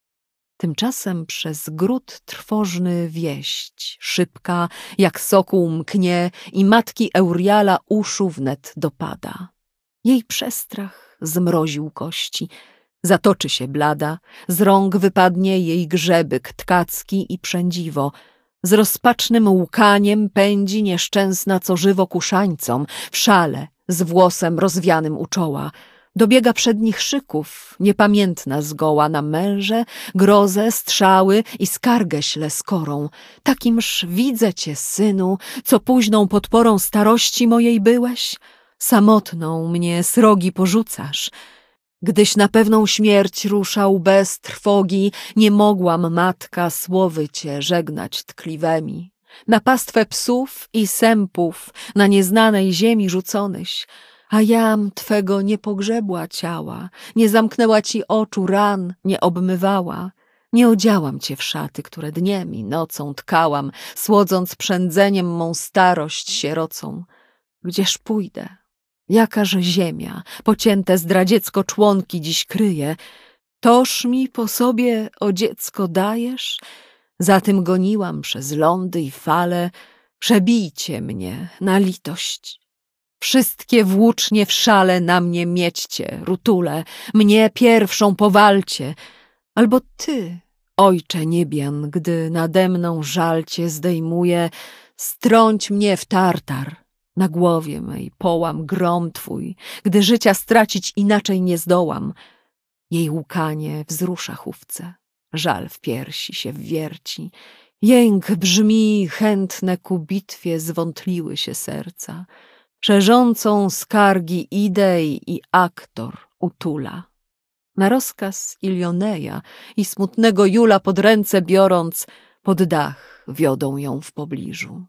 Tymczasem przez gród trwożny wieść, szybka jak sokół mknie i matki Euriala uszu wnet dopada. Jej przestrach zmroził kości, zatoczy się blada, z rąk wypadnie jej grzebyk tkacki i przędziwo. Z rozpacznym łkaniem pędzi nieszczęsna co żywo kuszańcom, w szale, z włosem rozwianym u czoła. Dobiega przednich szyków, niepamiętna zgoła na męże, grozę, strzały i skargę śle skorą. Takimż widzę cię, synu, co późną podporą starości mojej byłeś? Samotną mnie srogi porzucasz. Gdyś na pewną śmierć ruszał bez trwogi, nie mogłam, matka, słowy cię żegnać tkliwemi. Na pastwę psów i sępów, na nieznanej ziemi rzuconych, a jam twego nie pogrzebła ciała, nie zamknęła ci oczu ran, nie obmywała. Nie odziałam cię w szaty, które dniem i nocą tkałam, słodząc przędzeniem mą starość sierocą. Gdzież pójdę? Jakaż ziemia, pocięte zdradziecko członki dziś kryje? Toż mi po sobie, o dziecko, dajesz? Za tym goniłam przez lądy i fale. Przebijcie mnie na litość. Wszystkie włócznie w szale na mnie miećcie, Rutule, mnie pierwszą powalcie. Albo ty, ojcze niebian, gdy nade mną żal cię zdejmuje, strąć mnie w tartar. Na głowie mej połam grom twój, gdy życia stracić inaczej nie zdołam. Jej łkanie wzrusza chówce, żal w piersi się wwierci. Jęk brzmi, chętne ku bitwie zwątliły się serca. Szerzącą skargi Idej i Aktor utula. Na rozkaz Ilioneja i smutnego Jula pod ręce biorąc, pod dach wiodą ją w pobliżu.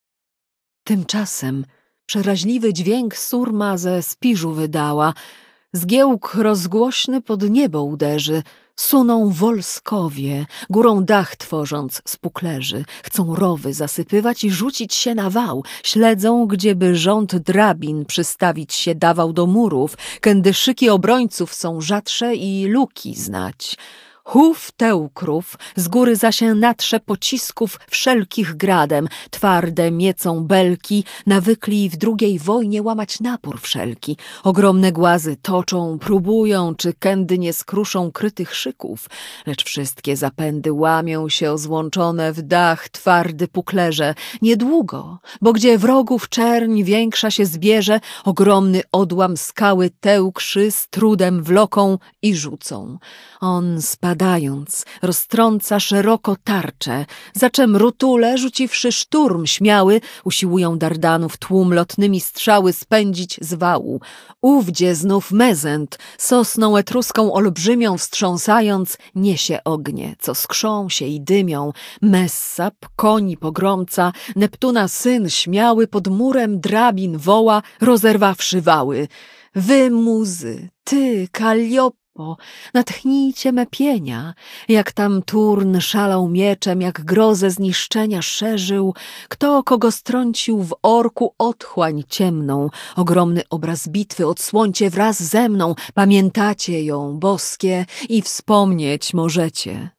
Tymczasem przeraźliwy dźwięk surma ze spiżu wydała, zgiełk rozgłośny pod niebo uderzy, suną wolskowie, górą dach tworząc spuklerzy, chcą rowy zasypywać i rzucić się na wał, śledzą, gdzieby rząd drabin przystawić się dawał do murów, kędy szyki obrońców są rzadsze i luki znać. Chów Teukrów, z góry zaś natrze pocisków wszelkich gradem, twarde miecą belki, nawykli w drugiej wojnie łamać napór wszelki. Ogromne głazy toczą, próbują, czy kędy nie skruszą krytych szyków, lecz wszystkie zapędy łamią się o złączone w dach twardy puklerze. Niedługo, bo gdzie wrogów czerń większa się zbierze, ogromny odłam skały Teukrzy z trudem wloką i rzucą. On spadając, roztrąca szeroko tarczę, za czem rutule, rzuciwszy szturm śmiały, usiłują Dardanów tłum lotnymi strzały spędzić z wału. Ówdzie znów Mezent, sosną etruską olbrzymią wstrząsając, niesie ognie, co skrzą się i dymią. Messap, koni pogromca, Neptuna syn śmiały, pod murem drabin woła, rozerwawszy wały. Wy, muzy, ty, Kalliopo, natchnijcie me pienia, jak tam Turn szalał mieczem, jak grozę zniszczenia szerzył, kto kogo strącił w orku otchłań ciemną, ogromny obraz bitwy odsłońcie wraz ze mną, pamiętacie ją, boskie, i wspomnieć możecie.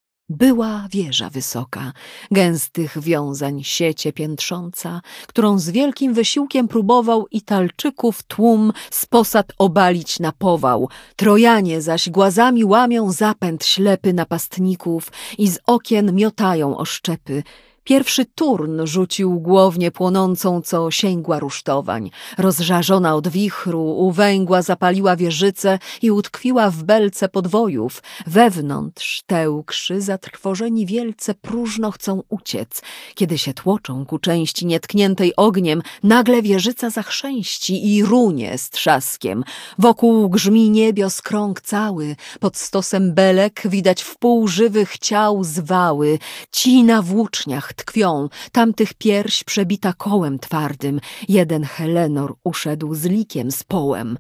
Była wieża wysoka, gęstych wiązań siecie piętrząca, którą z wielkim wysiłkiem próbował Italczyków tłum z posad obalić na pował. Trojanie zaś głazami łamią zapęd ślepy napastników i z okien miotają oszczepy. Pierwszy Turn rzucił głownię płonącą, co sięgła rusztowań. Rozżarzona od wichru, u węgła zapaliła wieżycę i utkwiła w belce podwojów. Wewnątrz Teukrzy, zatrwożeni wielce, próżno chcą uciec. Kiedy się tłoczą ku części nietkniętej ogniem, nagle wieżyca zachrzęści i runie z trzaskiem. Wokół grzmi niebios krąg cały, pod stosem belek widać wpół żywych ciał zwały. Ci na włóczniach tkwią, tamtych pierś przebita kołem twardym. Jeden Helenor uszedł z likiem z połem.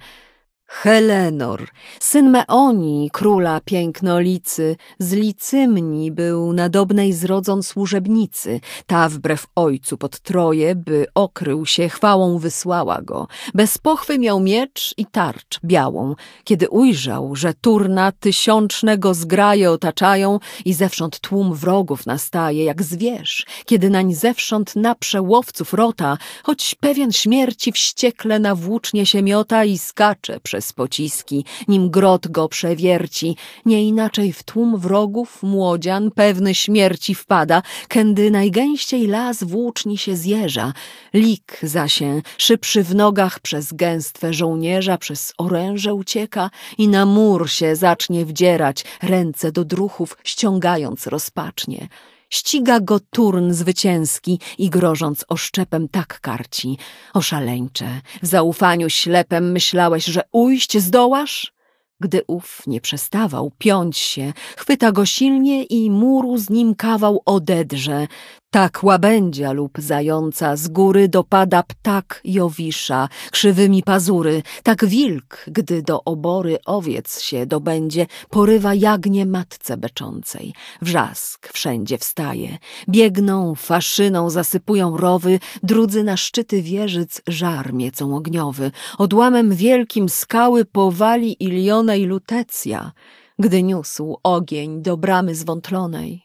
Helenor, syn Meonii, króla pięknolicy, z Licymni był nadobnej zrodzon służebnicy. Ta wbrew ojcu pod Troje, by okrył się, chwałą wysłała go. Bez pochwy miał miecz i tarcz białą. Kiedy ujrzał, że Turna tysiączne go zgraje otaczają i zewsząd tłum wrogów nastaje, jak zwierz, kiedy nań zewsząd naprze łowców rota, choć pewien śmierci wściekle na włócznie się miota i skacze przez pociski, nim grot go przewierci. Nie inaczej w tłum wrogów młodzian pewny śmierci wpada, kędy najgęściej las włóczni się zjeża. Lik zasię, szybszy w nogach przez gęstwę żołnierza, przez oręże ucieka i na mur się zacznie wdzierać, ręce do druchów ściągając rozpacznie. Ściga go Turn zwycięski i grożąc oszczepem tak karci. Oszaleńcze, w zaufaniu ślepem myślałeś, że ujść zdołasz? Gdy ów nie przestawał piąć się, chwyta go silnie i muru z nim kawał odedrze. Tak łabędzia lub zająca z góry dopada ptak Jowisza, krzywymi pazury. Tak wilk, gdy do obory owiec się dobędzie, porywa jagnię matce beczącej. Wrzask wszędzie wstaje. Biegną, faszyną zasypują rowy, drudzy na szczyty wieżyc żar miecą ogniowy. Odłamem wielkim skały powali Iliona i Lutecja, gdy niósł ogień do bramy zwątlonej.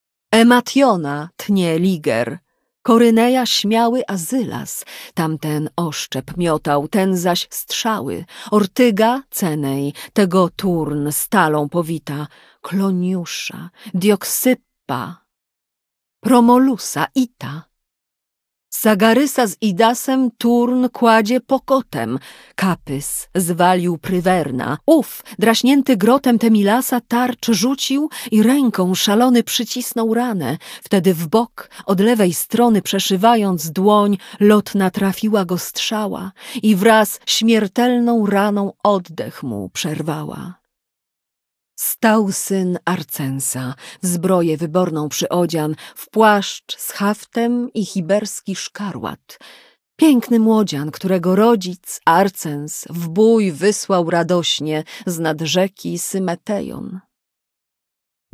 Emationa tnie Liger, Koryneja śmiały Azylas, tamten oszczep miotał, ten zaś strzały, Ortyga Cenej, tego Turn stalą powita, Kloniusza, Dioksyppa, Promolusa, Ita. Sagarysa z Idasem Turn kładzie pokotem, Kapys zwalił Prywerna, ów, draśnięty grotem Temilasa tarcz rzucił i ręką szalony przycisnął ranę. Wtedy w bok, od lewej strony przeszywając dłoń, lotna trafiła go strzała i wraz śmiertelną raną oddech mu przerwała. Stał syn Arcensa, w zbroję wyborną przyodzian, w płaszcz z haftem i chiberski szkarłat. Piękny młodzian, którego rodzic Arcens w bój wysłał radośnie z nad rzeki Symetejon.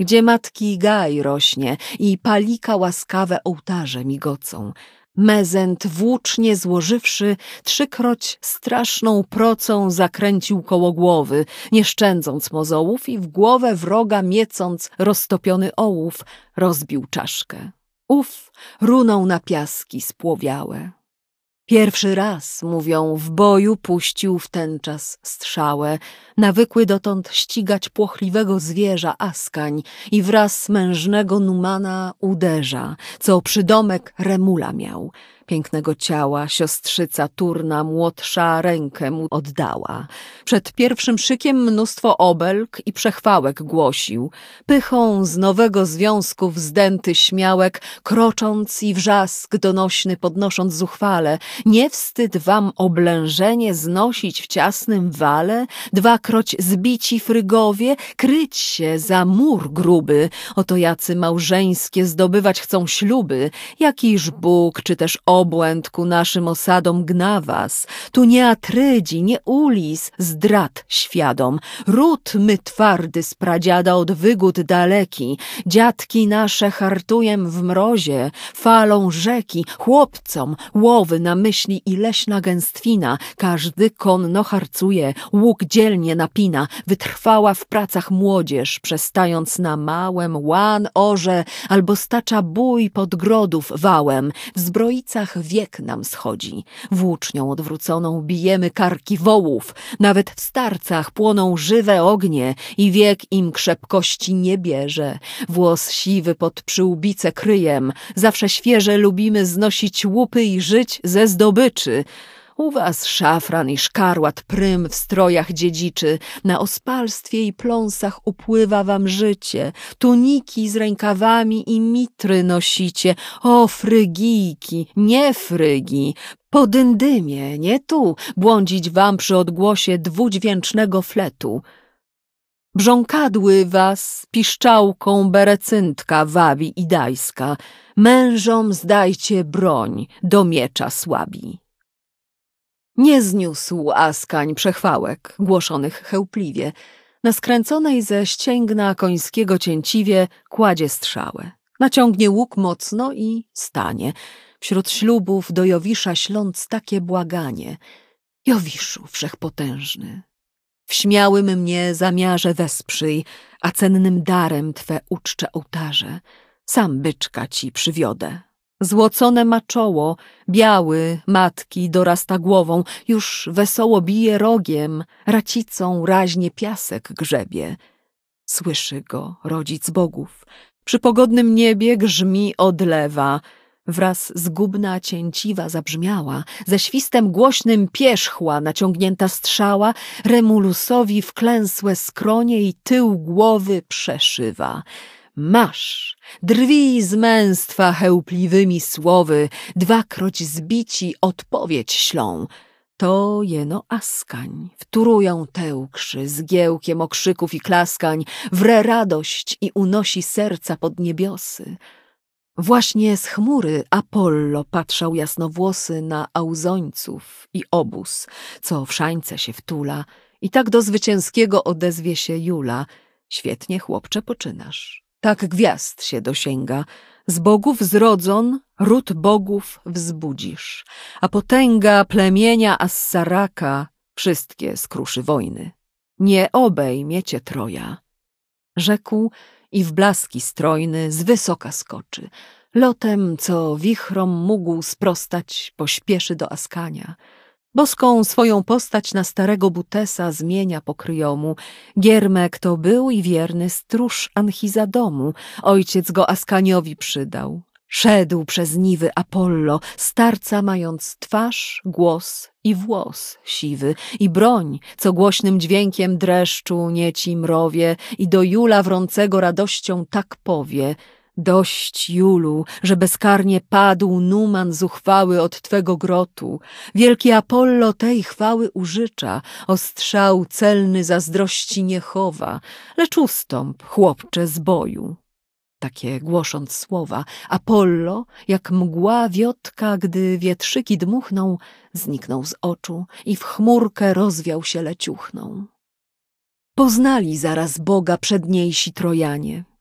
gdzie matki gaj rośnie i palika łaskawe ołtarze migocą. Mezent włócznie złożywszy, trzykroć straszną procą zakręcił koło głowy, nie szczędząc mozołów i w głowę wroga miecąc roztopiony ołów, rozbił czaszkę. Ów runął na piaski spłowiałe. Pierwszy raz, mówią, w boju puścił w ten czas strzałę, nawykły dotąd ścigać płochliwego zwierza Askań i wraz mężnego Numana uderza, co przydomek Remula miał. Pięknego ciała siostrzyca Turna młodsza rękę mu oddała. Przed pierwszym szykiem mnóstwo obelg i przechwałek głosił. Pychą z nowego związku wzdęty śmiałek, krocząc i wrzask donośny podnosząc zuchwale. Nie wstyd wam oblężenie znosić w ciasnym wale? Dwakroć zbici Frygowie, kryć się za mur gruby. Oto jacy małżeńskie zdobywać chcą śluby. Jakiż Bóg, czy też obłęd ku naszym osadom gna was. Tu nie Atrydzi, nie Ulis, zdrad świadom. Ród my twardy z pradziada od wygód daleki. Dziadki nasze hartujem w mrozie, falą rzeki, chłopcom łowy na myśli i leśna gęstwina. Każdy konno harcuje, łuk dzielnie napina. Wytrwała w pracach młodzież, przestając na małym łan orze albo stacza bój podgrodów wałem. W zbrojicach wiek nam schodzi. Włócznią odwróconą bijemy karki wołów. Nawet w starcach płoną żywe ognie i wiek im krzepkości nie bierze. Włos siwy pod przyłbicę kryjem. Zawsze świeże lubimy znosić łupy i żyć ze zdobyczy. U was szafran i szkarłat prym w strojach dziedziczy, na ospalstwie i pląsach upływa wam życie, tuniki z rękawami i mitry nosicie, o Frygijki, nie Frygi, po Dyndymie, nie tu, błądzić wam przy odgłosie dwudźwięcznego fletu. Brząkadły was piszczałką berecyntka wabi i dajska, mężom zdajcie broń, do miecza słabi. Nie zniósł Askań przechwałek, głoszonych chełpliwie. Na skręconej ze ścięgna końskiego cięciwie kładzie strzałę. Naciągnie łuk mocno i stanie. Wśród ślubów do Jowisza śląc takie błaganie. Jowiszu wszechpotężny, w śmiałym mnie zamiarze wesprzyj, a cennym darem twe uczcze ołtarze. Sam byczka ci przywiodę. Złocone ma czoło, biały matki dorasta głową, już wesoło bije rogiem, racicą raźnie piasek grzebie. Słyszy go rodzic bogów, przy pogodnym niebie grzmi odlewa. Wraz zgubna cięciwa zabrzmiała, ze świstem głośnym pierzchła naciągnięta strzała, Remulusowi wklęsłe skronie i tył głowy przeszywa. Masz, drwij z męstwa chełpliwymi słowy, dwakroć zbici odpowiedź ślą. To jeno Askań, wtórują tełkrzy, zgiełkiem okrzyków i klaskań, wre radość i unosi serca pod niebiosy. Właśnie z chmury Apollo patrzał jasnowłosy na Auzońców i obóz, co w szańce się wtula, i tak do zwycięskiego odezwie się Jula. Świetnie, chłopcze, poczynasz. Tak gwiazd się dosięga. Z bogów zrodzon, ród bogów wzbudzisz, a potęga plemienia Assaraka wszystkie skruszy wojny. Nie obejmiecie Troja. Rzekł i w blaski strojny z wysoka skoczy. Lotem, co wichrom mógł sprostać, pośpieszy do Askania. Boską swoją postać na starego Butesa zmienia pokryjomu. Giermek to był i wierny stróż Anchizadomu. Ojciec go Askaniowi przydał. Szedł przez niwy Apollo, starca mając twarz, głos i włos siwy i broń, co głośnym dźwiękiem dreszczu nieci mrowie i do Jula wrącego radością tak powie: dość, Julu, że bezkarnie padł Numan zuchwały od twego grotu. Wielki Apollo tej chwały użycza, ostrzał celny zazdrości nie chowa, lecz ustąp, chłopcze, z boju. Takie głosząc słowa, Apollo, jak mgła wiotka, gdy wietrzyki dmuchną, zniknął z oczu i w chmurkę rozwiał się leciuchną. Poznali zaraz Boga przedniejsi Trojanie.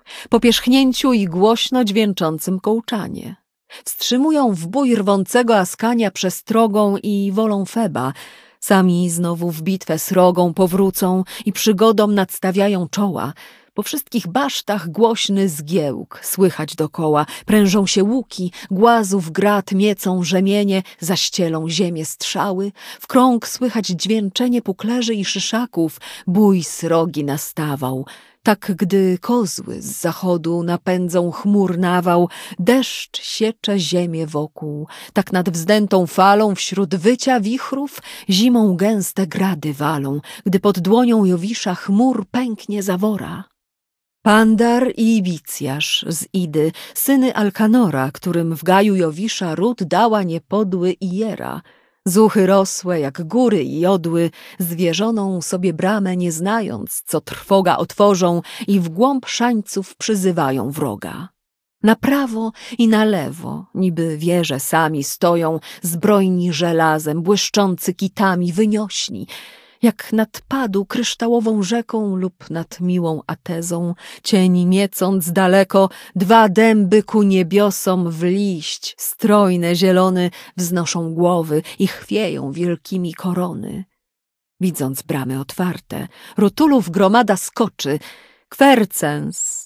po pierzchnięciu i głośno dźwięczącym kołczanie. Wstrzymują w bój rwącego Askania przestrogą i wolą Feba. Sami znowu w bitwę srogą powrócą i przygodom nadstawiają czoła. Po wszystkich basztach głośny zgiełk słychać dokoła. Prężą się łuki, głazów grat miecą rzemienie, zaścielą ziemię strzały. W krąg słychać dźwięczenie puklerzy i szyszaków. Bój srogi nastawał. Tak gdy kozły z zachodu napędzą chmur nawał, deszcz siecze ziemię wokół. Tak nad wzdętą falą wśród wycia wichrów zimą gęste grady walą, gdy pod dłonią Jowisza chmur pęknie zawora. Pandar i Bicjasz z Idy, syny Alkanora, którym w gaju Jowisza ród dała niepodły Ijera. Zuchy rosłe jak góry i jodły, zwierzoną sobie bramę nie znając, co trwoga otworzą i w głąb szańców przyzywają wroga. Na prawo i na lewo, niby wieże sami stoją, zbrojni żelazem, błyszczący kitami, wyniośni, jak nad Padu kryształową rzeką lub nad miłą Atezą, cień miecąc daleko, dwa dęby ku niebiosom w liść, strojne zielony, wznoszą głowy i chwieją wielkimi korony. Widząc bramy otwarte, Rutulów gromada skoczy, Kwercens,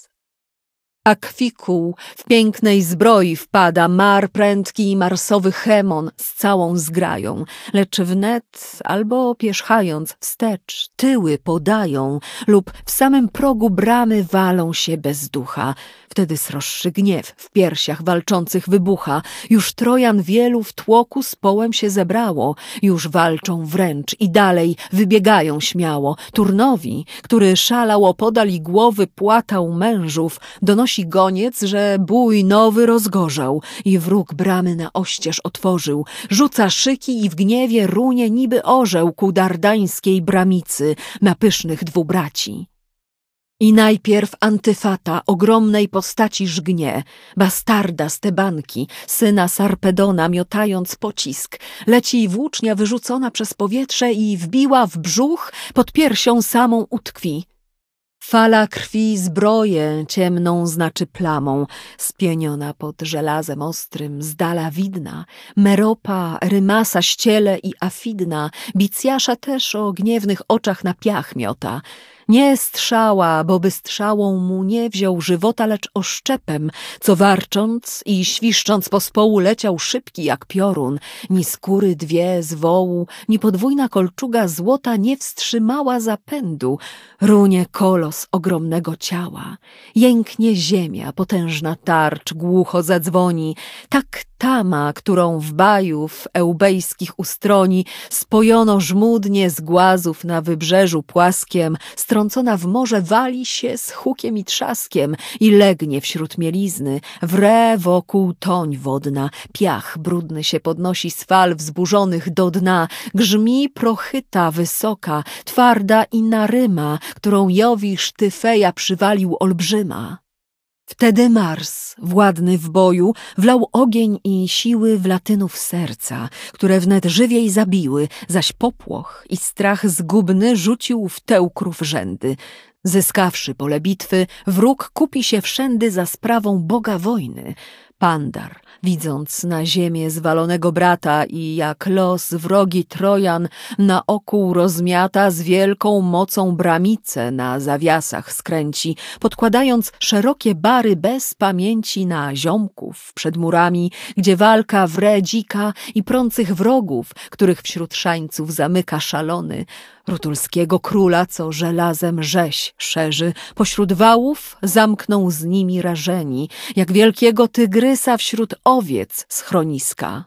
Akwikuł w pięknej zbroi wpada, Mar prędki i marsowy Hemon z całą zgrają, lecz wnet albo pierzchając wstecz tyły podają lub w samym progu bramy walą się bez ducha. Wtedy sroższy gniew w piersiach walczących wybucha. Już Trojan wielu w tłoku z połem się zebrało. Już walczą wręcz i dalej wybiegają śmiało. Turnowi, który szalał opodal i głowy płatał mężów, donosi goniec, że bój nowy rozgorzał i wróg bramy na oścież otworzył. Rzuca szyki i w gniewie runie niby orzeł ku dardańskiej bramicy na pysznych dwubraci. I najpierw Antyfata ogromnej postaci żgnie, bastarda z Tebanki, syna Sarpedona miotając pocisk, leci włócznia wyrzucona przez powietrze i wbiła w brzuch, pod piersią samą utkwi. Fala krwi zbroję ciemną znaczy plamą, spieniona pod żelazem ostrym, z dala widna, Meropa, Rymasa ściele i Afidna, Bicjasza też o gniewnych oczach na piach miota. Nie strzała, bo by strzałą mu nie wziął żywota, lecz oszczepem, co warcząc i świszcząc pospołu leciał szybki jak piorun, ni skóry dwie z wołu, ni podwójna kolczuga złota nie wstrzymała zapędu, runie kolos ogromnego ciała, jęknie ziemia, potężna tarcz głucho zadzwoni, tak tama, którą w bajów eubejskich ustroni spojono żmudnie z głazów na wybrzeżu płaskiem, strącona w morze wali się z hukiem i trzaskiem i legnie wśród mielizny, wre wokół toń wodna, piach brudny się podnosi z fal wzburzonych do dna, grzmi prochyta wysoka, twarda i naryma, którą Jowisz Tyfeja przywalił olbrzyma. Wtedy Mars, władny w boju, wlał ogień i siły w Latynów serca, które wnet żywiej zabiły, zaś popłoch i strach zgubny rzucił w Teukrów rzędy. Zyskawszy pole bitwy, wróg kupi się wszędy za sprawą Boga wojny. Pandar, widząc na ziemię zwalonego brata i jak los wrogi Trojan na okół rozmiata, z wielką mocą bramicę na zawiasach skręci, podkładając szerokie bary bez pamięci na ziomków przed murami, gdzie walka wre dzika i prących wrogów, których wśród szańców zamyka szalony, Rutulskiego króla, co żelazem rzeź szerzy, pośród wałów zamknął z nimi rażeni, jak wielkiego tygrysa wśród owiec schroniska.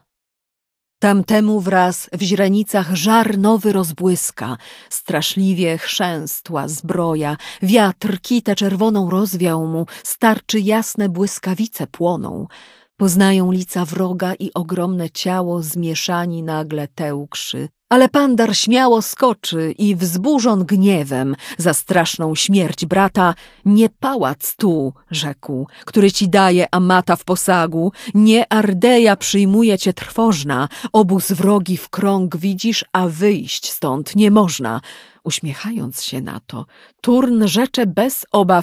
Tamtemu wraz w źrenicach żar nowy rozbłyska, straszliwie chrzęstła zbroja, wiatr kitę czerwoną rozwiał mu, z tarczy jasne błyskawice płoną. Poznają lica wroga i ogromne ciało zmieszani nagle Teukrzy. Ale Pandar śmiało skoczy i wzburzon gniewem za straszną śmierć brata, nie pałac tu, rzekł, który ci daje Amata w posagu, nie Ardeja przyjmuje cię trwożna, obóz wrogi w krąg widzisz, a wyjść stąd nie można. Uśmiechając się na to, Turn rzecze bez obaw,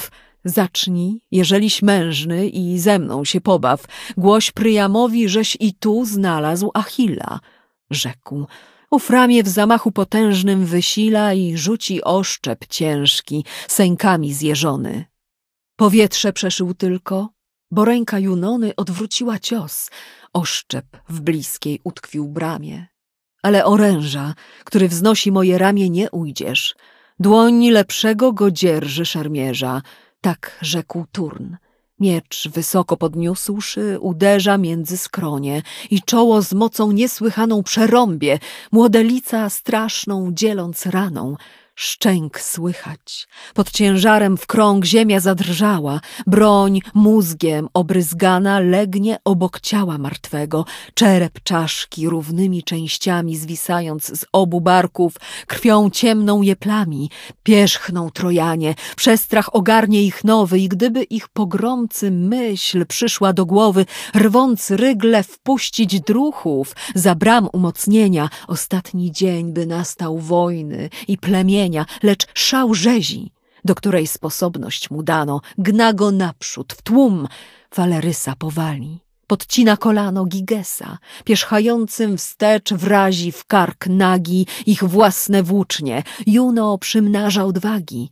Zacznij, jeżeliś mężny i ze mną się pobaw, głoś Pryjamowi, żeś i tu znalazł Achilla, rzekł. Ów ramię w zamachu potężnym wysila i rzuci oszczep ciężki, sękami zjeżony. Powietrze przeszył tylko, bo ręka Junony odwróciła cios, oszczep w bliskiej utkwił bramie. Ale oręża, który wznosi moje ramię, nie ujdziesz. Dłoń lepszego go dzierży szermierza, tak rzekł Turn. Miecz wysoko podniósłszy, uderza między skronie i czoło z mocą niesłychaną przerąbie, młodelica straszną dzieląc raną. Szczęk słychać. Pod ciężarem w krąg ziemia zadrżała, broń mózgiem obryzgana legnie obok ciała martwego, czerep czaszki równymi częściami zwisając z obu barków, krwią ciemną je plami, pierzchną Trojanie, przestrach ogarnie ich nowy i gdyby ich pogromcy myśl przyszła do głowy, rwąc rygle wpuścić druchów za bram umocnienia, ostatni dzień by nastał wojny i plemienia, lecz szał rzezi, do której sposobność mu dano, gna go naprzód, w tłum, Falerysa powali. Podcina kolano Gigesa, pierzchającym wstecz wrazi w kark nagi ich własne włócznie, Juno przymnaża odwagi.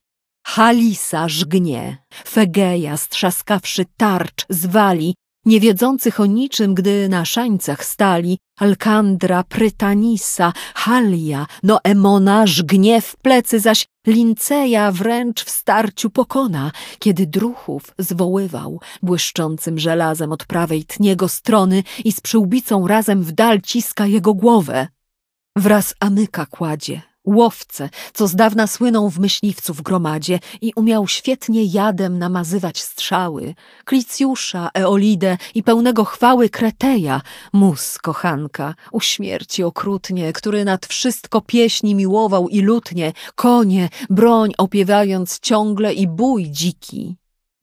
Halisa żgnie, Fegeja strzaskawszy tarcz zwali, nie wiedzących o niczym, gdy na szańcach stali, Alkandra, Prytanisa, Halia, Noemona żgnie w plecy, zaś Linceja wręcz w starciu pokona, kiedy druchów zwoływał, błyszczącym żelazem od prawej tnie go strony i z przyłbicą razem w dal ciska jego głowę. Wraz Amyka kładzie, łowcę, co z dawna słynął w myśliwców gromadzie i umiał świetnie jadem namazywać strzały, Klicjusza, Eolidę i pełnego chwały Kreteja, mus kochanka, u śmierci okrutnie, który nad wszystko pieśni miłował i lutnie, konie, broń opiewając ciągle i bój dziki.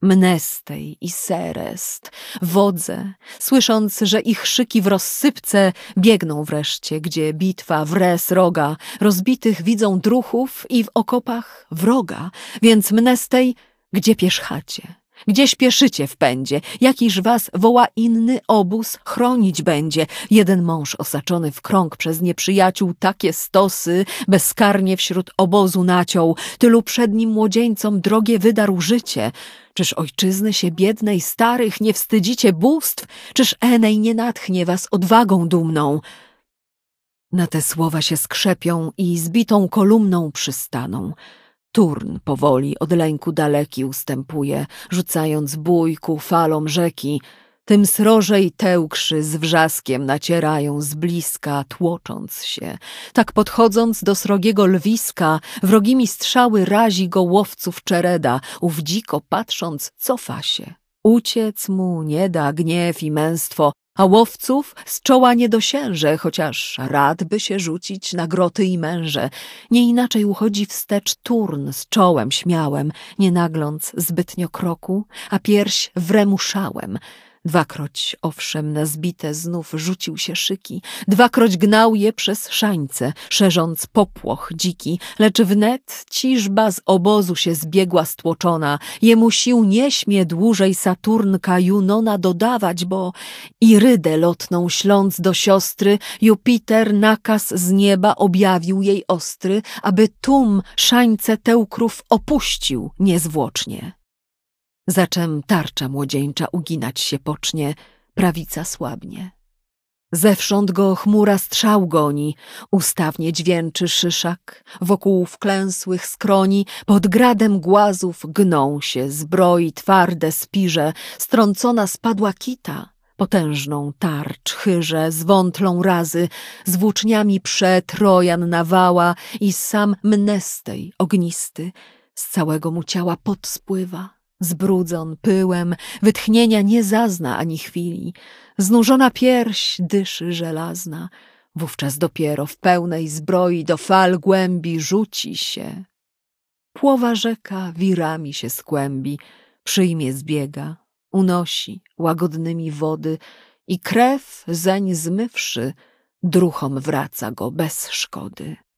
Mnestej i Serest, wodze, słysząc, że ich szyki w rozsypce biegną wreszcie, gdzie bitwa wre sroga, rozbitych widzą druchów i w okopach wroga, więc Mnestej, gdzie pierzchacie, gdzie śpieszycie w pędzie, jakiż was woła inny obóz chronić będzie, jeden mąż osaczony w krąg przez nieprzyjaciół takie stosy, bezkarnie wśród obozu naciął, tylu przednim młodzieńcom drogie wydarł życie. Czyż ojczyzny się biednej starych nie wstydzicie bóstw? Czyż Enej nie natchnie was odwagą dumną? Na te słowa się skrzepią i zbitą kolumną przystaną. Turn powoli od lęku daleki ustępuje, rzucając bój ku falom rzeki. Tym srożej tełkrzy z wrzaskiem nacierają z bliska, tłocząc się. Tak podchodząc do srogiego lwiska, wrogimi strzały razi go łowców czereda, ów dziko patrząc cofa się. Uciec mu nie da gniew i męstwo, a łowców z czoła nie dosięże, chociaż rad by się rzucić na groty i męże. Nie inaczej uchodzi wstecz Turn z czołem śmiałem, nie nagląc zbytnio kroku, a pierś wremuszałem. Dwakroć, owszem, na zbite znów rzucił się szyki, dwakroć gnał je przez szańce, szerząc popłoch dziki, lecz wnet ciżba z obozu się zbiegła stłoczona, jemu sił nie śmie dłużej Saturnka Junona dodawać, bo Irydę lotną śląc do siostry, Jupiter nakaz z nieba objawił jej ostry, aby tum szańce Teukrów opuścił niezwłocznie. Zaczem tarcza młodzieńcza uginać się pocznie, prawica słabnie. Zewsząd go chmura strzał goni, ustawnie dźwięczy szyszak, wokół wklęsłych skroni, pod gradem głazów gną się zbroi twarde spirze, strącona spadła kita, potężną tarcz chyrze, z wątlą razy, z włóczniami Trojan nawała i sam Mnestej ognisty, z całego mu ciała pot spływa. Zbrudzon pyłem, wytchnienia nie zazna ani chwili. Znużona pierś dyszy żelazna. Wówczas dopiero w pełnej zbroi do fal głębi rzuci się. Płowa rzeka wirami się skłębi, przyjmie zbiega, unosi łagodnymi wody i krew zeń zmywszy, druchom wraca go bez szkody.